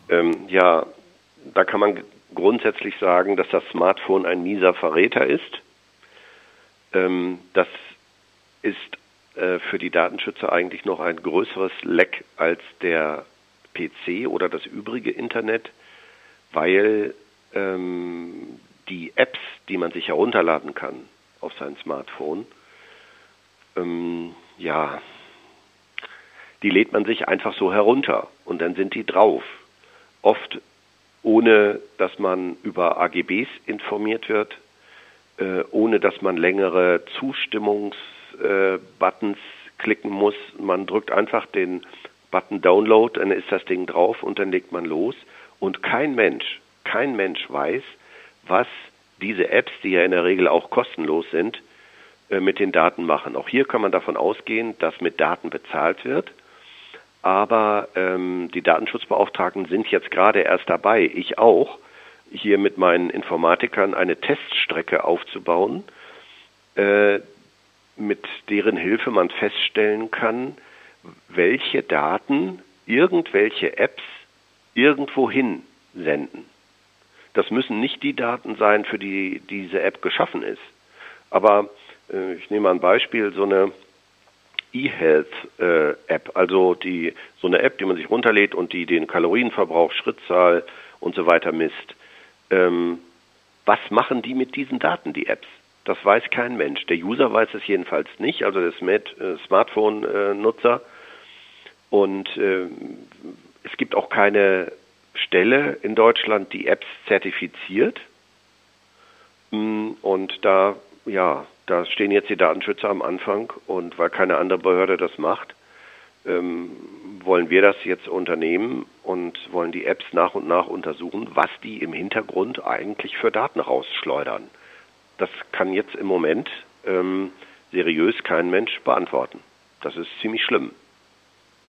Ja, da kann man grundsätzlich sagen, dass das Smartphone ein mieser Verräter ist. Das ist für die Datenschützer eigentlich noch ein größeres Leck als der PC oder das übrige Internet, weil die Apps, die man sich herunterladen kann auf sein Smartphone, die lädt man sich einfach so herunter und dann sind die drauf. Oft ohne, dass man über AGBs informiert wird, ohne dass man längere Zustimmungsbuttons klicken muss. Man drückt einfach den Button Download, dann ist das Ding drauf und dann legt man los. Und kein Mensch weiß, was diese Apps, die ja in der Regel auch kostenlos sind, mit den Daten machen. Auch hier kann man davon ausgehen, dass mit Daten bezahlt wird. Aber die Datenschutzbeauftragten sind jetzt gerade erst dabei, ich auch, hier mit meinen Informatikern eine Teststrecke aufzubauen, mit deren Hilfe man feststellen kann, welche Daten irgendwelche Apps irgendwohin senden. Das müssen nicht die Daten sein, für die diese App geschaffen ist. Aber ich nehme mal ein Beispiel, so eine eHealth-App, also so eine App, die man sich runterlädt und die den Kalorienverbrauch, Schrittzahl und so weiter misst. Was machen die mit diesen Daten, die Apps? Das weiß kein Mensch. Der User weiß es jedenfalls nicht, also der Smartphone-Nutzer. Und es gibt auch keine Stelle in Deutschland, die Apps zertifiziert. Und da stehen jetzt die Datenschützer am Anfang und weil keine andere Behörde das macht, wollen wir das jetzt unternehmen und wollen die Apps nach und nach untersuchen, was die im Hintergrund eigentlich für Daten rausschleudern. Das kann jetzt im Moment seriös kein Mensch beantworten. Das ist ziemlich schlimm.